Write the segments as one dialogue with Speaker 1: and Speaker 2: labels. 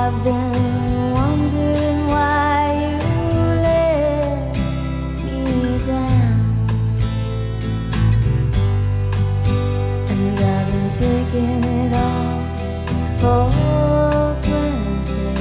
Speaker 1: I've been wondering why you let me down, and I've been taking it all for granted.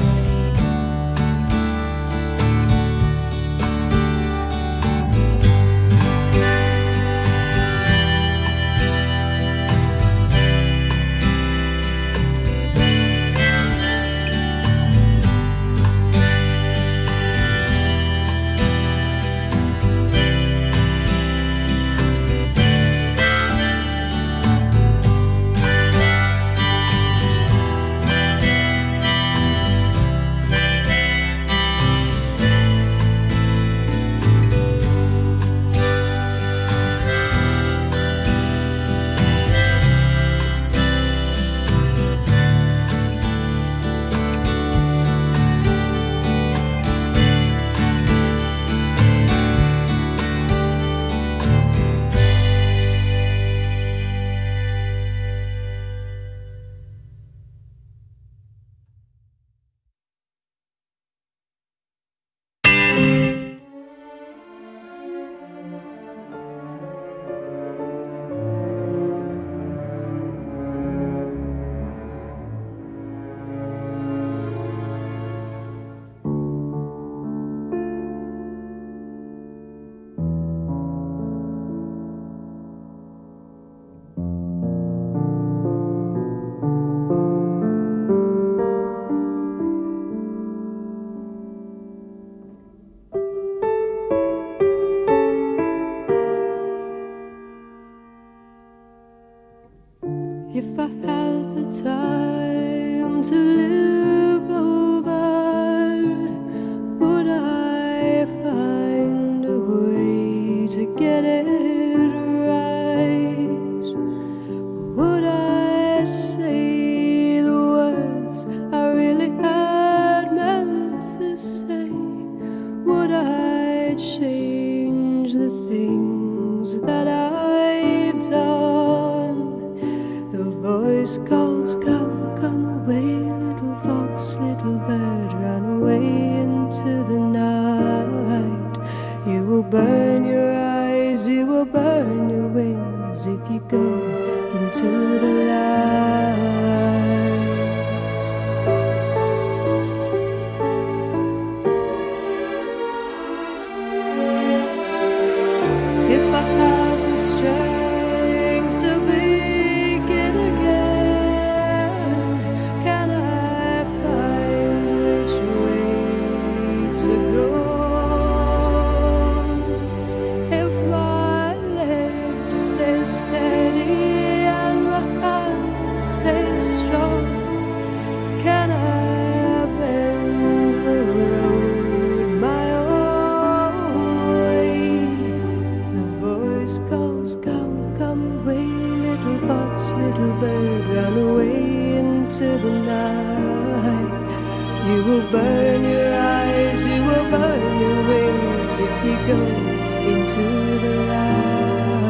Speaker 2: If I had the time to live over, would I find a way to get it right? Would I say the words I really had meant to say? Would I change the things that I've done? The voice calls, come, come away, little fox, little bird, run away into the night. You will burn your eyes, you will burn your wings if you go into the light. If I have the strength to begin again, can I find which way to go? If my legs stay steady and my hands stay strong, can I bend the road my own way? The voice calls, come, come away, little fox, little bird, run away into the night. You will burn your eyes, you will burn your wings if you go into the light.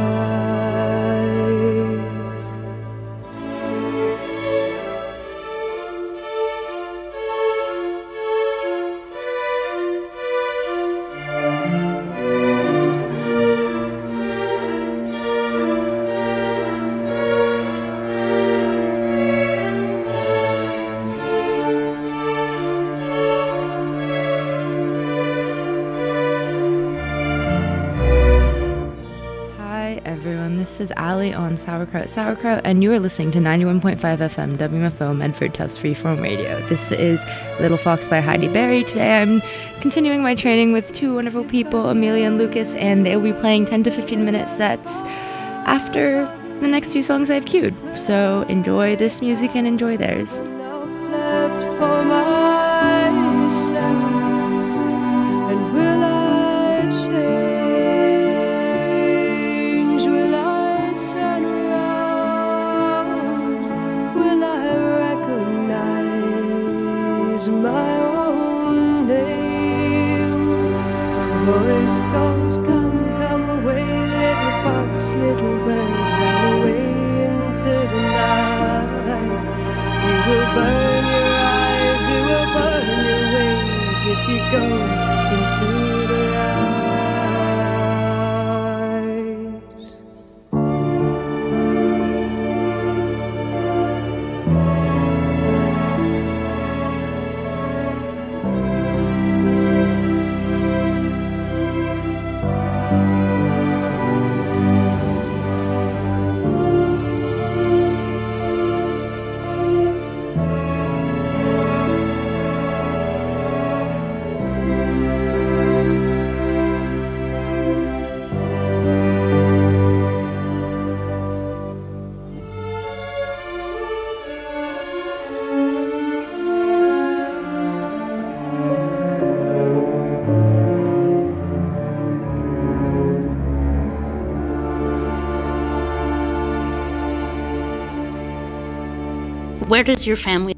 Speaker 3: Hi everyone, this is Allie on Sauerkraut, and you are listening to 91.5 FM WMFO Medford Tufts Freeform Radio. This is Little Fox by Heidi Berry. Today I'm continuing my training with two wonderful people, Amelia and Lucas, and they'll be playing 10 to 15 minute sets after the next two songs I've queued. So enjoy this music and enjoy theirs.
Speaker 2: Left for myself, and will I change? Will I turn around? Will I recognize my own name? The voice calls, come, come away, little fox, little bird, run away into the night. You will burn your eyes, you will
Speaker 4: Where does your family?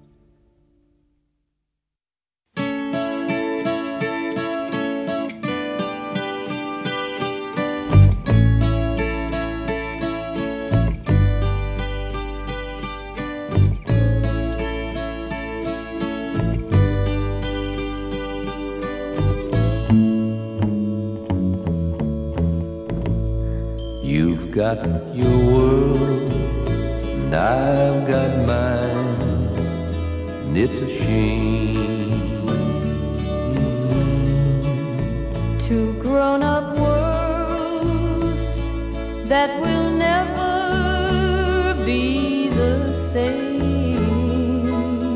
Speaker 5: You've got your world, and I've got mine, and it's a shame.
Speaker 1: Two grown-up worlds that will never be the same.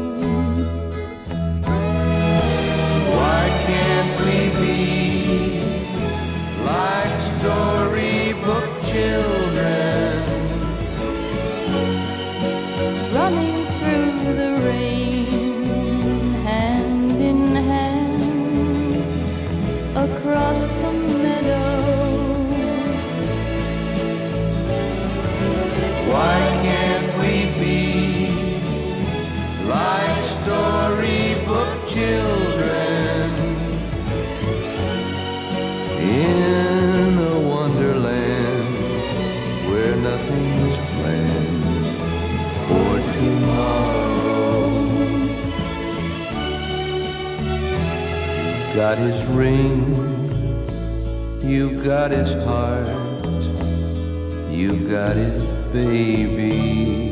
Speaker 5: Why can't we be like storybook children,
Speaker 1: running through the rain, hand in hand, across the meadow?
Speaker 5: why can't we be like storybook children in a wonderland where nothing's planned for tomorrow? You've got his ring, you've got his heart, you've got his baby.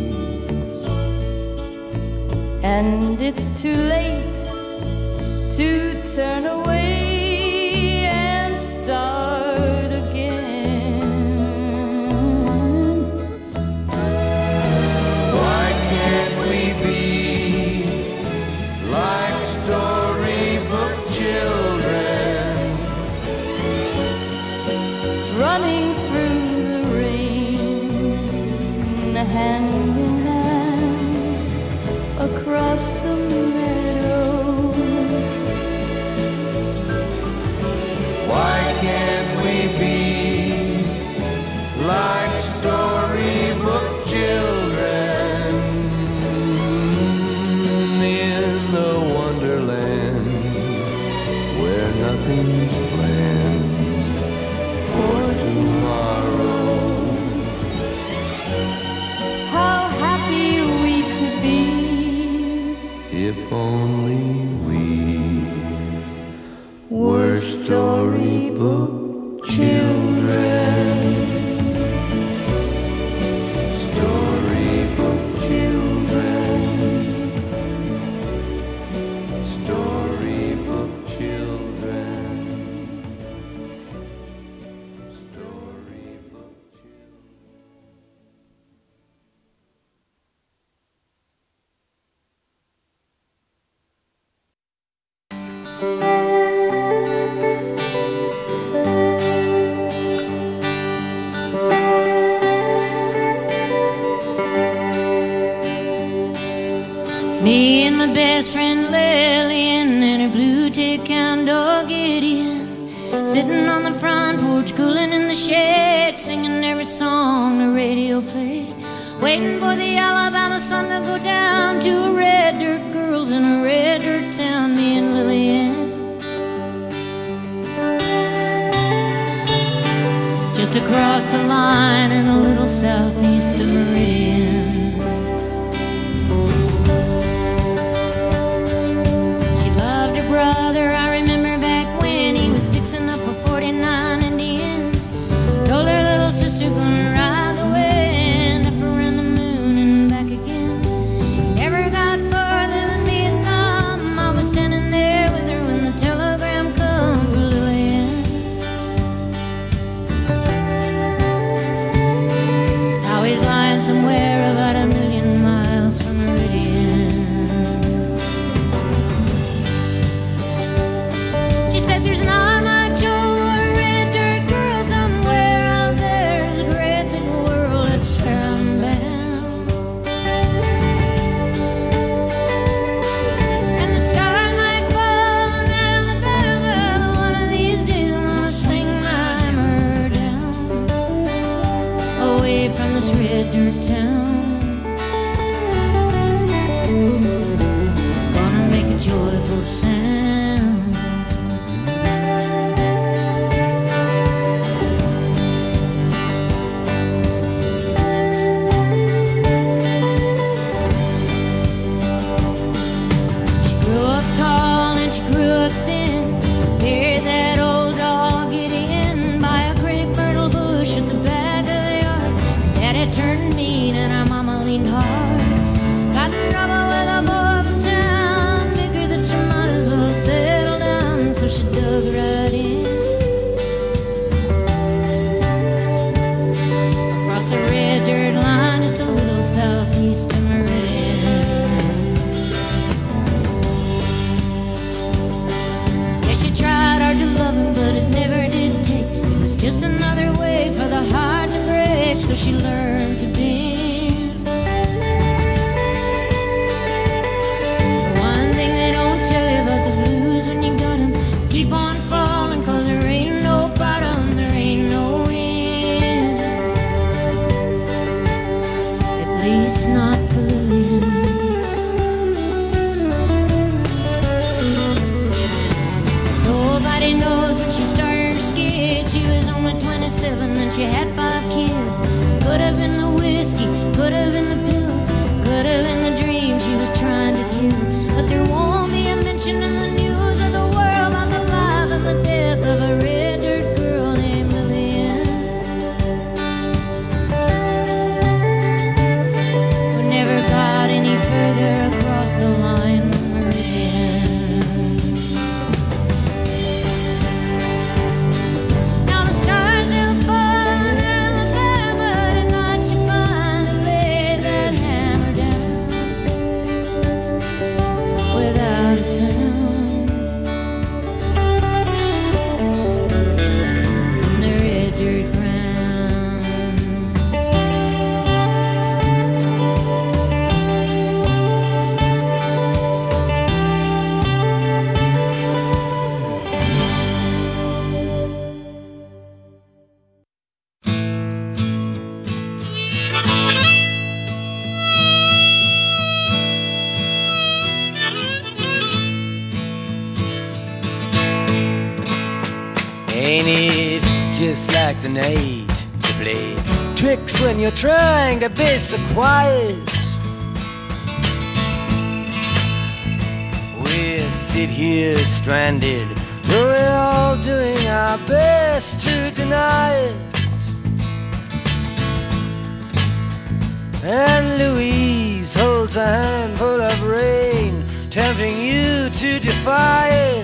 Speaker 1: And it's too late to turn away and start again.
Speaker 5: Why can't we be like storybook children,
Speaker 1: Running through the rain, hand in hand, across the meadow?
Speaker 5: why can't we be like storybook children in the wonderland where nothing's planned for tomorrow?
Speaker 1: How happy we could be
Speaker 5: If only we were storybook children. Storybook children. Storybook children. Storybook children.
Speaker 6: Me and my best friend Lillian and her blue tick hound dog Gideon, sitting on the front porch, cooling in the shade, singing every song the radio played, waiting for the Alabama sun to go down to a red dirt girls in a red dirt town. Me and Lillian, just across the line in a little southeast of Meridian. Brother, I remember back when he was fixing up a 49 Indian. Told her little sister gonna ride the wind up around the moon and back again. He never got farther than Vietnam. I was standing there with her when the telegram come for Lillian. Now he's lying somewhere of joyful sound. She grew up tall and she grew up thin, buried that old dog Gideon by a great myrtle bush at the back of the yard. Daddy turned mean and our mama leaned hard. Got in trouble with a boy from town, figured that you might as well settle down, so she dug right in. Across the red dirt line, just a little southeast of Meridian. Yeah, she tried hard to love him, but it never did take. It was just another way for the heart to break, so she learned to bend. One thing they don't tell you about the blues when you got 'em, keep on falling, 'cause there ain't no bottom, there ain't no end. At least not for Lillian. Nobody knows when she started her skid. She was only 27 and she had 5 kids. Could have been the whiskey, could have been the pills, could have been the dream she was trying to kill. But there won't be a mention in the news of the world about the life and the death of a red dirt girl named Lillian, who never got any further across the line of Meridian. Now the stars still fall in Alabama. Tonight she finally laid that hammer down without a sound. In the red dirt ground.
Speaker 4: Ain't it just like the night to play tricks when you're trying to be so quiet? We sit here stranded, though we're all doing our best to deny it. And Louise holds a handful of rain, tempting you to defy it.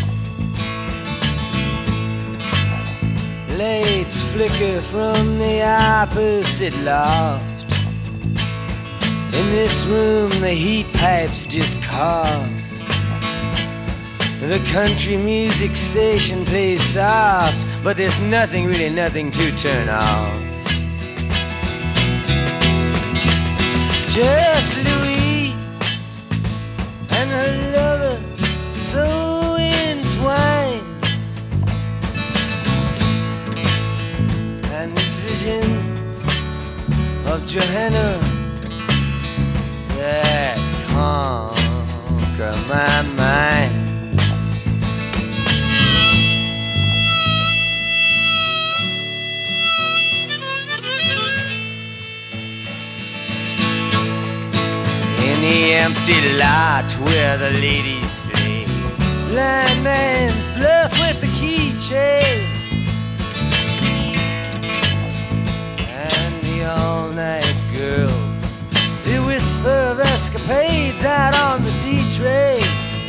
Speaker 4: Lights flicker from the opposite loft. In this room the heat pipes just cough. The country music station plays soft, but there's nothing, really nothing to turn off. Just Louise and her lover, so entwined. And these visions of Johanna that conquer my mind. In the empty lot where the ladies play blind man's bluff with the keychain, and the all-night girls, the whisper of escapades out on the D-train.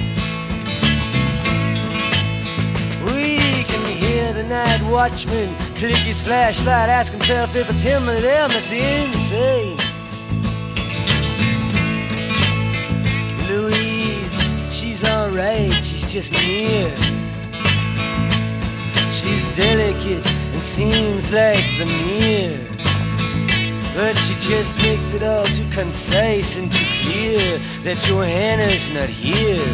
Speaker 4: We can hear the night watchman click his flashlight, ask himself if it's him or them that's insane. Louise, she's alright, she's just near. She's delicate and seems like the mirror, but she just makes it all too concise and too clear that Johanna's not here.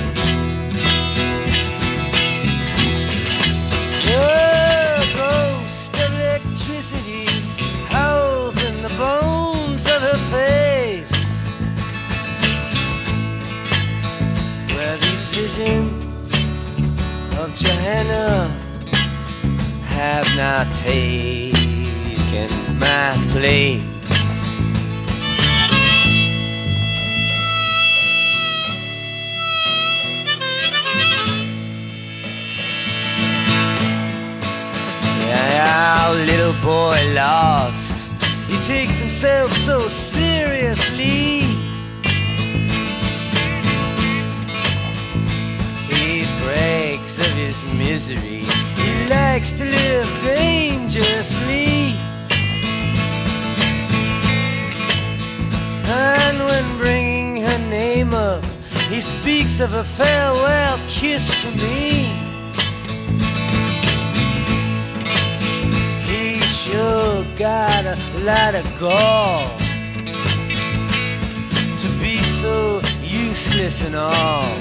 Speaker 4: The ghost of electricity howls in the bones of her face, where these visions of Johanna have now taken my place. Our little boy lost, he takes himself so seriously. He brags of his misery, he likes to live dangerously. And when bringing her name up, he speaks of a farewell kiss to me. Sure got a lot of gall to be so useless and all,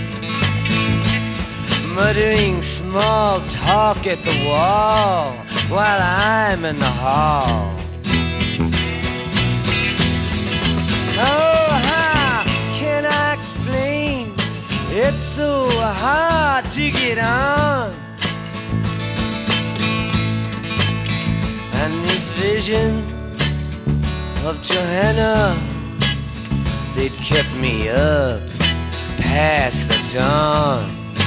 Speaker 4: muttering small talk at the wall while I'm in the hall. Oh, how can I explain? It's so hard to get on. And these visions of Johanna, they'd kept me up past the dawn.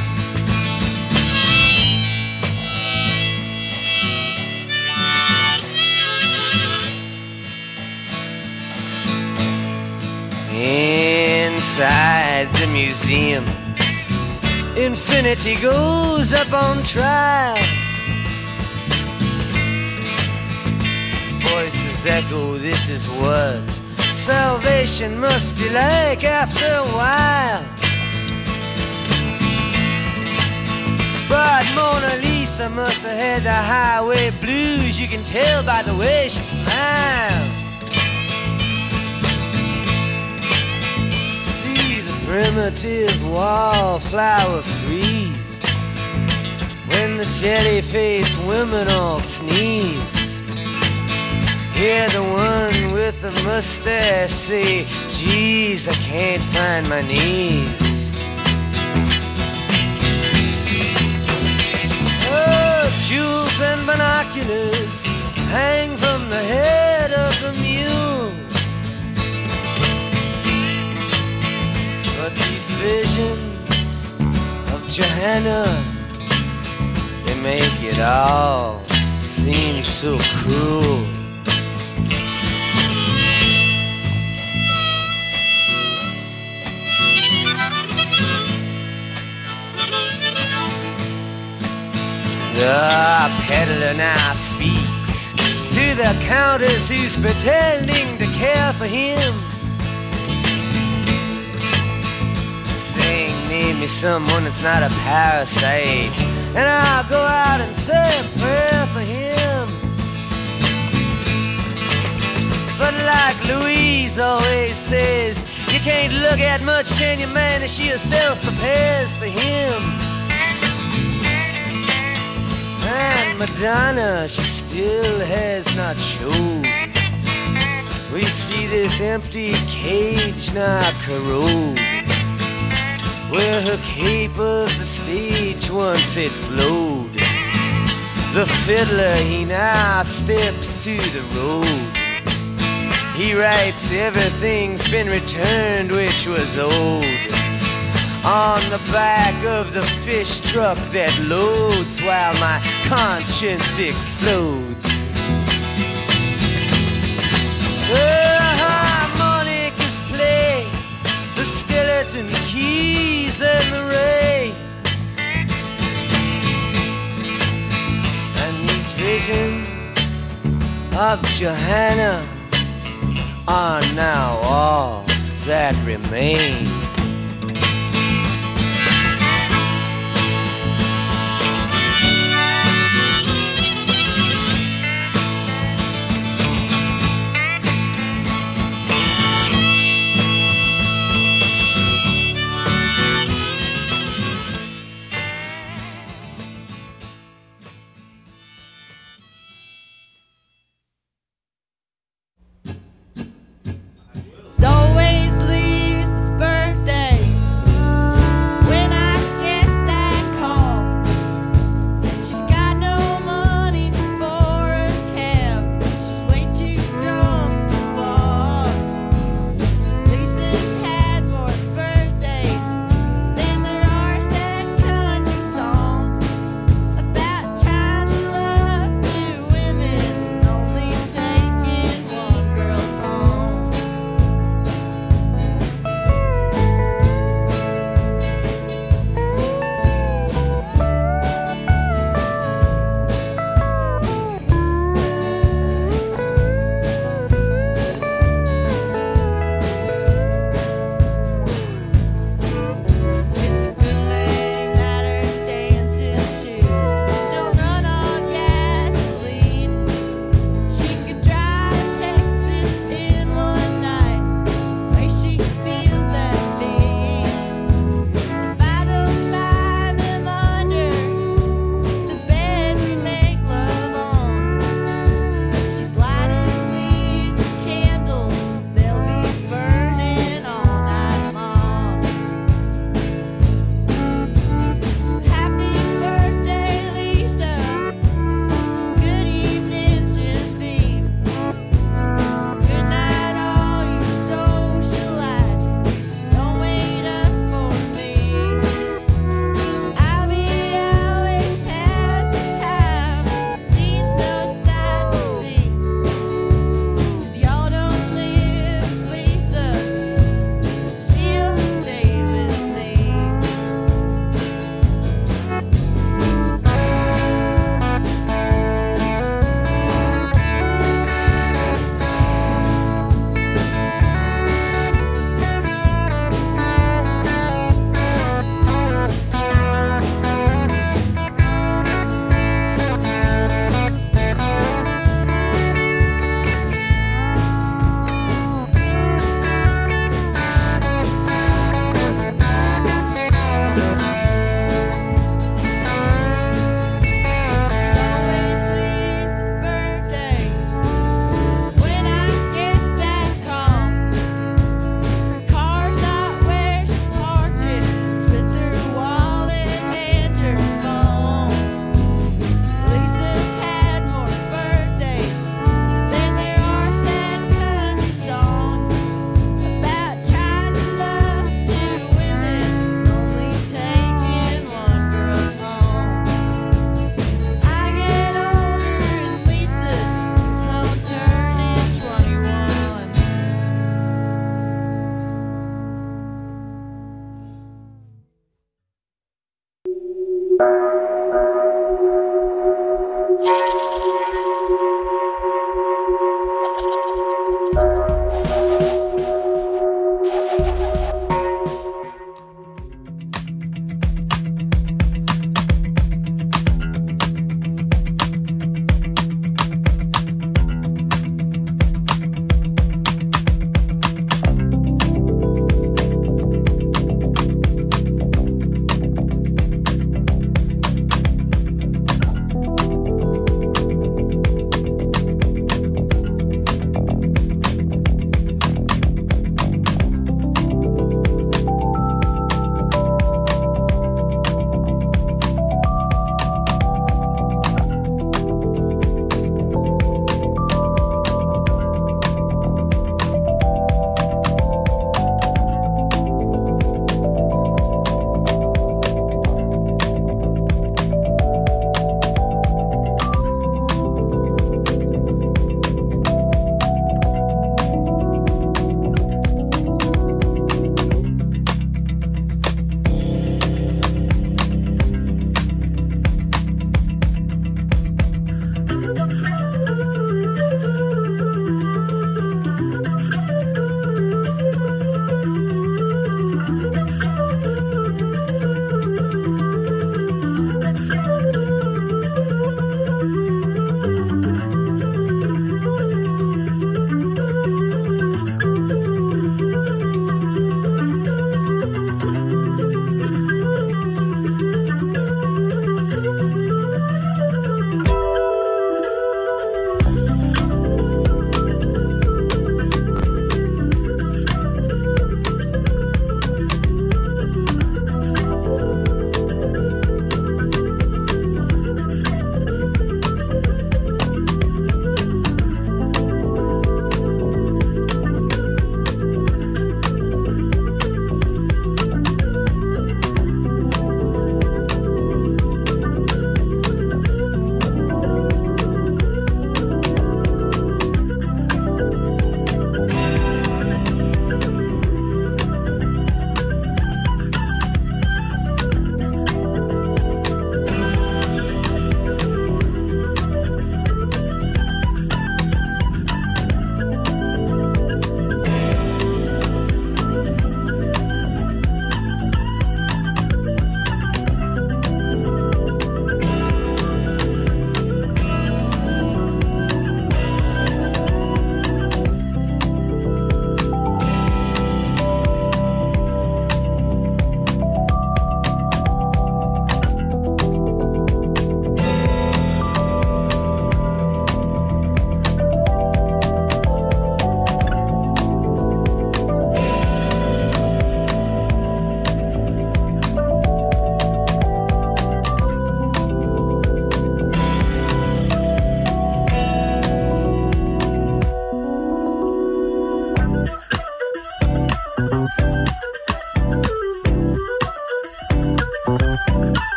Speaker 4: Inside the museums, infinity goes up on trial. Voices echo, this is what salvation must be like after a while. But Mona Lisa must have had the highway blues, you can tell by the way she smiles. See the primitive wallflower freeze when the jelly-faced women all sneeze. Hear the one with the mustache say, geez, I can't find my knees. Oh, jewels and binoculars hang from the head of the mule. But these visions of Johanna, they make it all seem so cruel. The peddler now speaks to the countess who's pretending to care for him, saying, name me someone that's not a parasite, and I'll go out and say a prayer for him. But like Louise always says, you can't look at much, can you, man, as she herself prepares for him. And Madonna, she still has not showed. We see this empty cage now corrode, where her cape of the stage once had flowed. The fiddler, he now steps to the road. He writes everything's been returned which was old on the back of the fish truck that loads while my conscience explodes. The harmonicas play, the skeleton keys and the rain, and these visions of Johanna are now all that remain.
Speaker 2: Always leaves a spur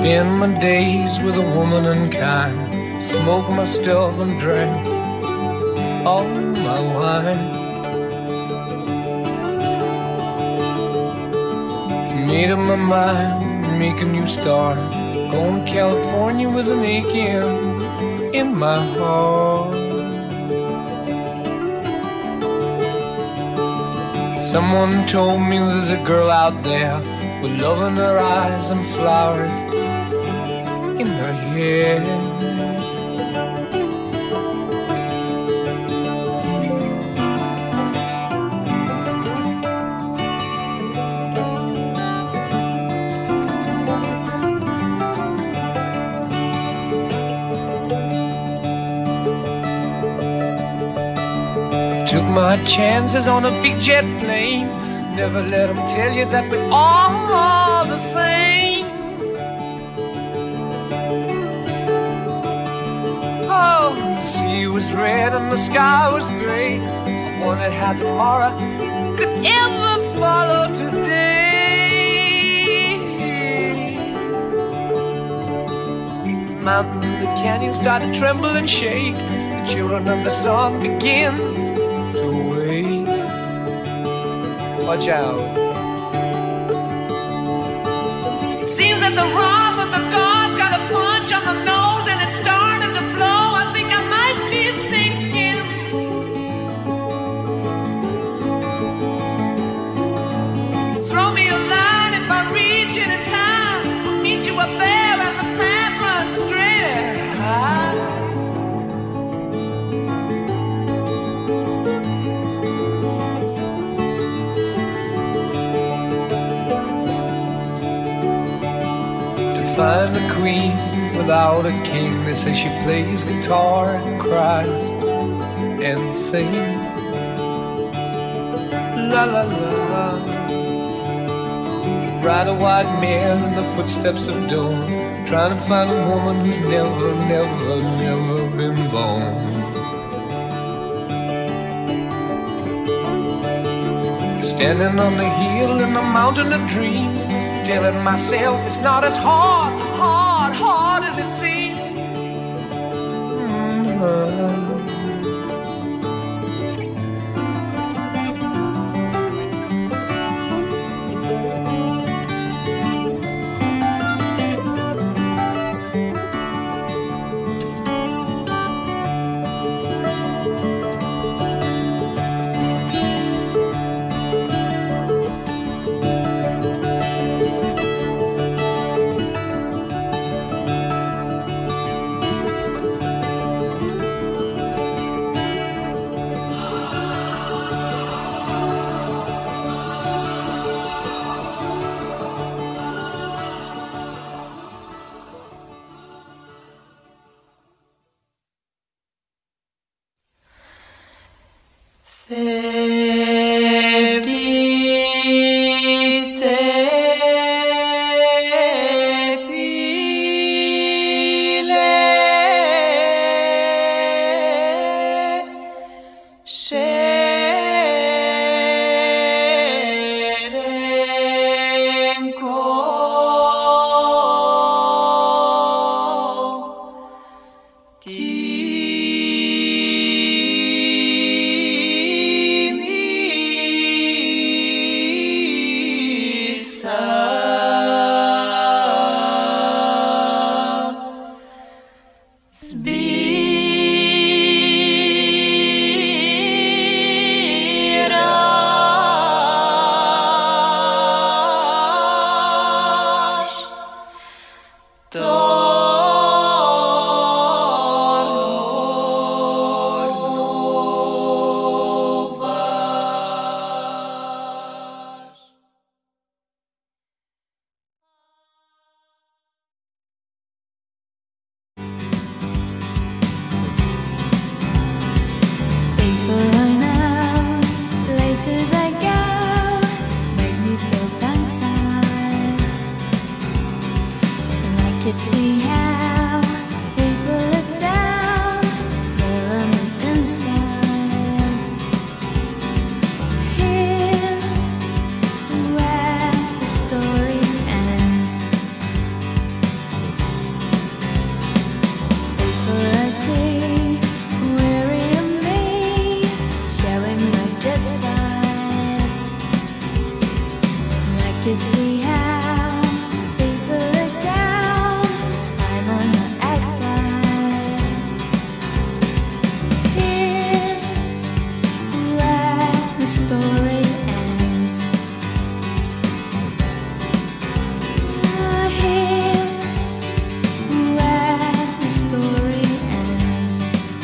Speaker 7: Spend my days with a woman unkind, smoke my stuff and drink all my wine. Made up my mind, make a new start, going to California with an aching in my heart. Someone told me there's a girl out there with love in her eyes and flowers in her hair. Took my chances on a big jet plane. Never let them tell you that we're all the same. Oh, the sea was red and the sky was gray. I wondered how tomorrow could ever follow today. The mountains and the canyons started to tremble and shake. The children of the sun begin to wake. Watch out. It seems that the wrath of the gods got a punch on the nose and it started to flow. I think I might be sinking. Throw me a line if I reach it in time. I'll meet you up there and the path runs straight ahead. Find a queen without a king. They say she plays guitar and cries and sings. La la la. Ride a white mare in the footsteps of dawn, trying to find a woman who's never, never, never been born. Standing on the hill in the mountain of dreams, telling myself it's not as hard as it seems.
Speaker 6: story ends. Here's where the story ends.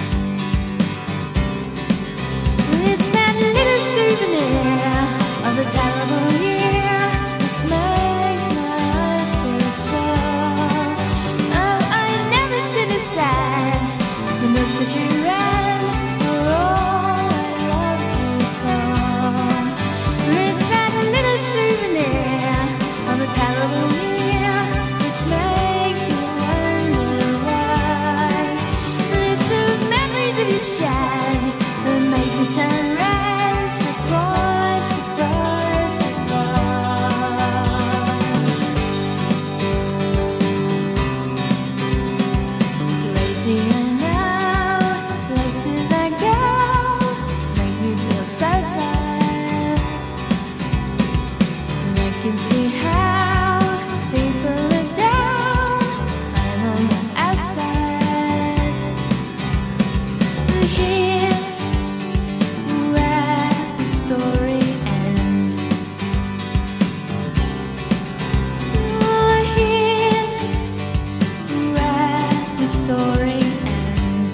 Speaker 6: It's that little souvenir of a terrible year which makes my eyes feel sore. Oh, I never should have said the books that you read were all I loved you for. It's that little souvenir of a terrible year which makes me wonder why. It's the memories of you shed that make me turn red. Surprise, surprise, surprise. Lazy and now, places I go make me feel so tired. And I can see how people look down. I'm on the outside. Here's where the story ends. Oh, here's where the story ends.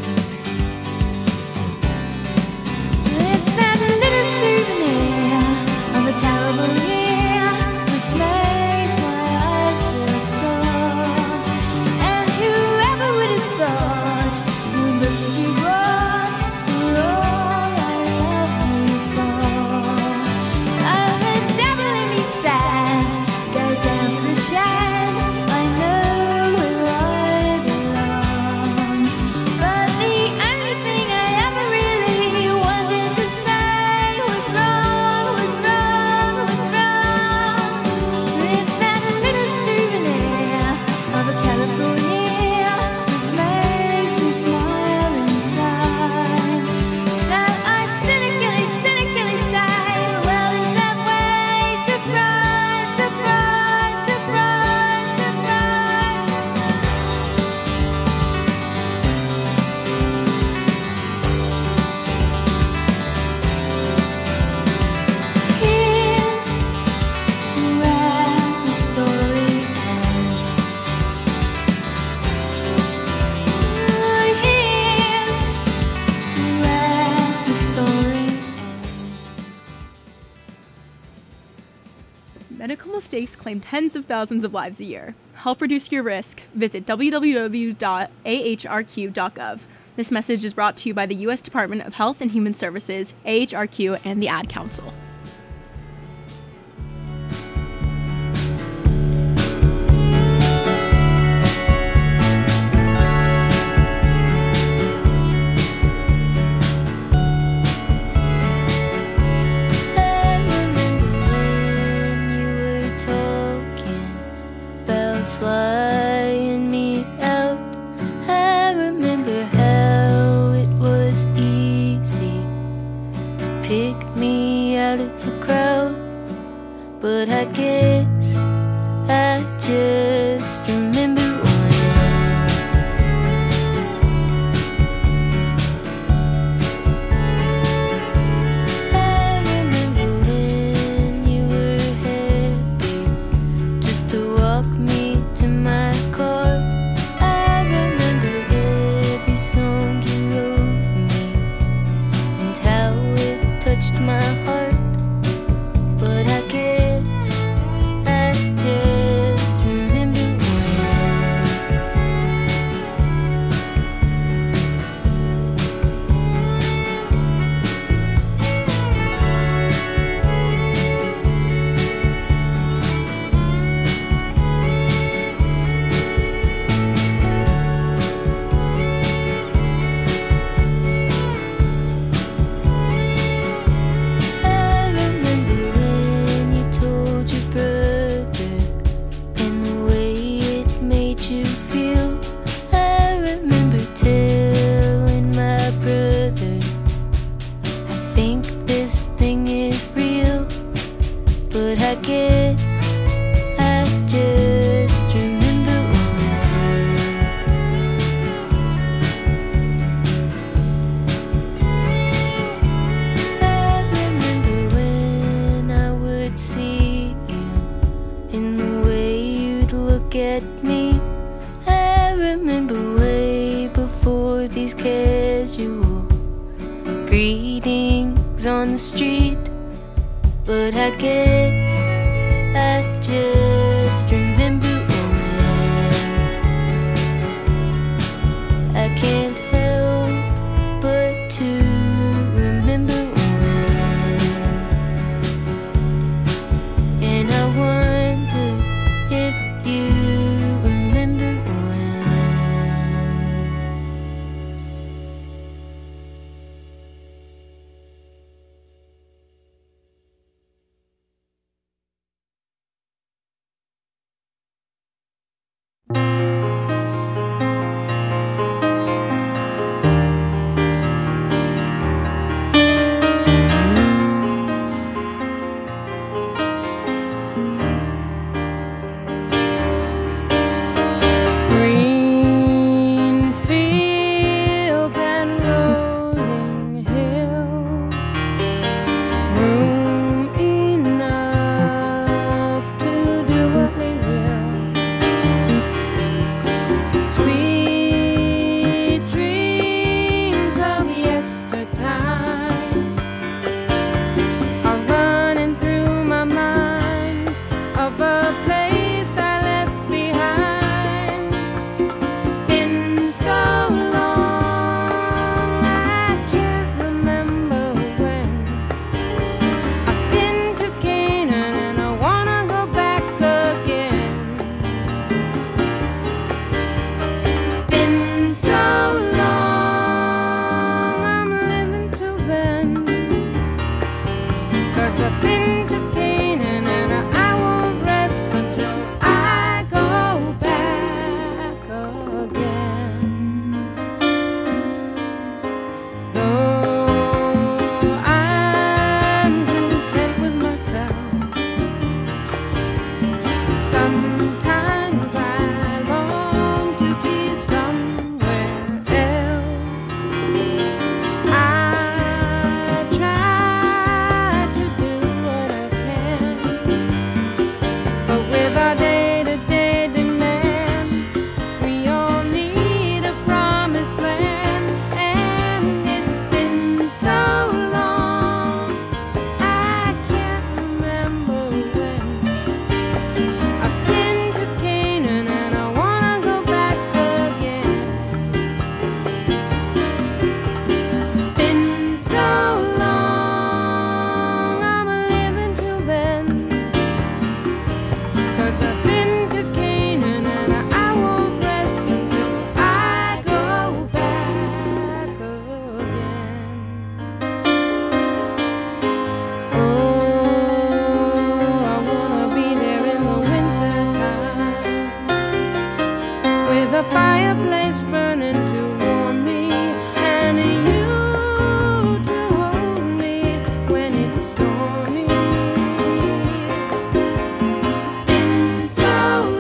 Speaker 6: It's that little souvenir of a terrible year which makes my eyes feel sore. And whoever would have thought the books that you brought were all I love you for. Oh, the devil in me said, go down to the shed. I know where I belong. But the only thing I ever really wanted to say was wrong, was wrong, was wrong. It's that little souvenir of a colorful year which makes me smile inside. So I cynically, cynically say, well, is that way? Surprise, surprise, surprise, surprise. Here's where the story ends. Here's where the story ends.
Speaker 8: Medical mistakes claim tens of thousands of lives a year. Help reduce your risk. Visit www.ahrq.gov. This message is brought to you by the U.S. Department of Health and Human Services, AHRQ, and the Ad Council.
Speaker 6: I remember when you were talking about flying me out. I remember how it was easy to pick me out of the crowd. But I guess I just remember when I remember when you were happy just to walk me to my car. I remember every song you wrote me and how it touched my heart. But I guess I just remember street, but I guess I just remember when I can't help but to remember when, and I wonder if you remember when.
Speaker 1: Green fields and rolling hills, room enough to do what we will. Sweet dreams of yestertime are running through my mind, of a place I left behind. Been so long, I can't remember when. I've been to Canaan and I wanna go back again. Been so long, I'm living till then. 'Cause I've been to Canaan and I won't rest until I go back again. Though I'm content with myself, sometimes I long to be somewhere else. I try to do what I can, but with our day-to-day demands, we all need a promised land. And it's been so long, I can't remember when. I've been to Canaan and I wanna go back again. Been so long, I'm living till then. 'Cause I've been to Canaan and I won't rest until I go back again. Oh, I wanna be there in the winter time, with a fireplace burning to warm me, and you to hold me when it's stormy. Been so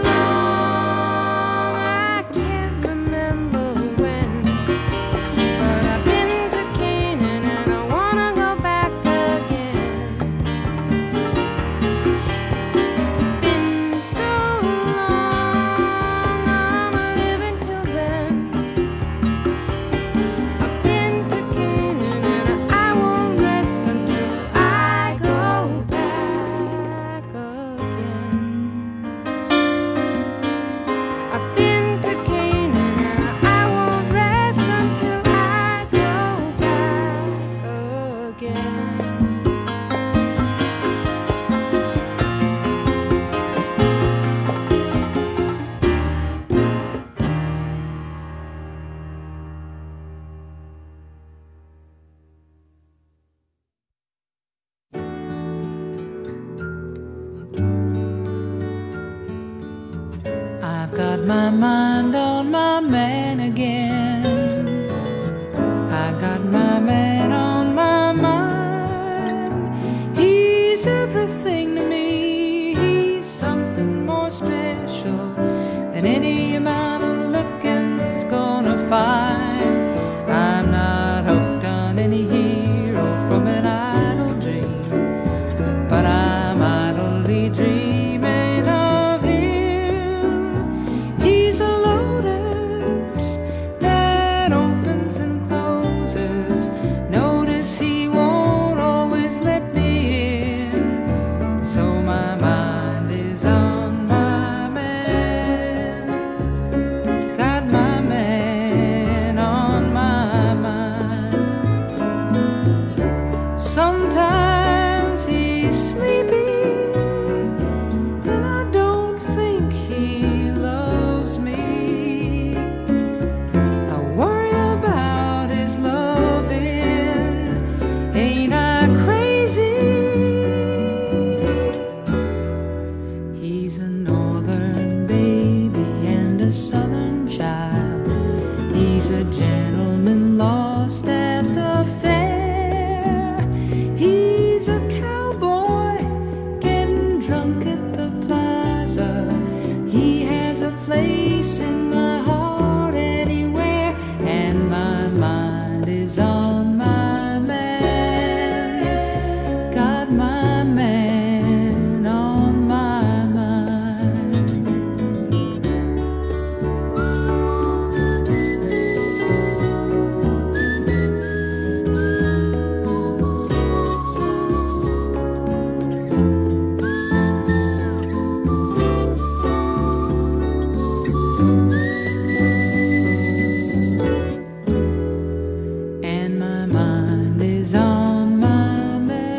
Speaker 1: long, I can't remember when, but I've been to Canaan and I wanna go back again. Been so long, I'm living till then. I've been to Canaan and I won't rest until I go back again. I've been to Canaan and I won't rest until I go back again.
Speaker 9: I've got my mind on my man again. I got my man on my mind. He's everything to me. He's something more special than any amount of looking's gonna find. I'm not hooked on any hero from an idle dream, but I'm idly dreaming of him. He's a lotus that opens and closes, Sometimes he's sleepy, and I don't think he loves me. I worry about his loving, ain't I crazy? He's a northern baby and a southern child. He's a gentleman lost at the fair. He's a cowboy getting drunk at the plaza. He has a place in my heart anywhere, and my mind is on my man. Got my man on my mind. And my mind is on my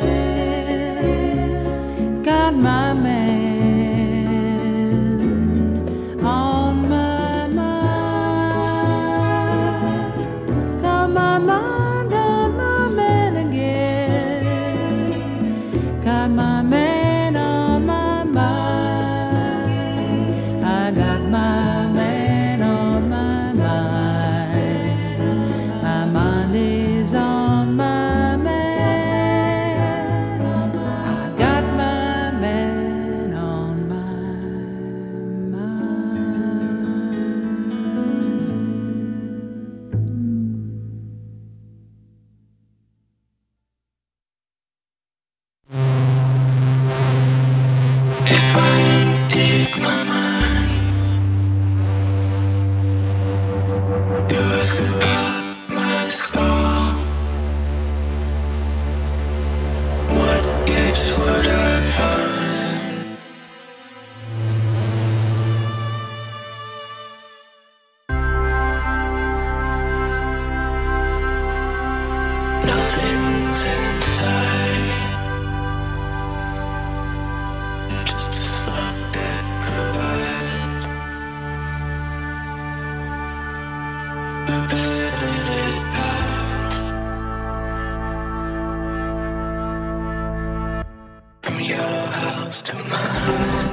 Speaker 9: man. Got my man on my mind. Got my mind on my man again. Got my man on my mind. I got my man on my mind. My mind is on my man. I got my man on my
Speaker 10: If I emptied my mind to ask about my skull, what gifts would I find? Nothing's inside, just a slug that provides a barely lit path from your house to mine.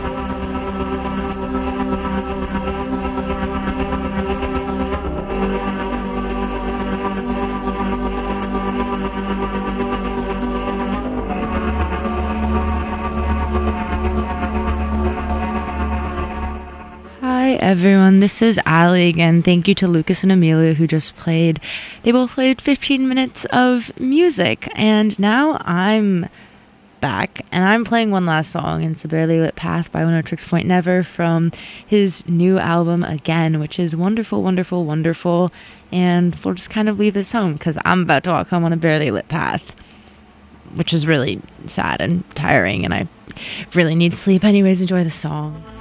Speaker 3: Hi everyone, this is Allie again. Thank you to Lucas and Amelia who just played. They both played 15 minutes of music, and now I'm back and I'm playing one last song. It's A Barely Lit Path by Oneohtrix Point Never from his new album Again, which is wonderful, wonderful, wonderful. And we'll just kind of leave this home because I'm about to walk home on a barely lit path, which is really sad and tiring, and I really need sleep. Anyways, enjoy the song.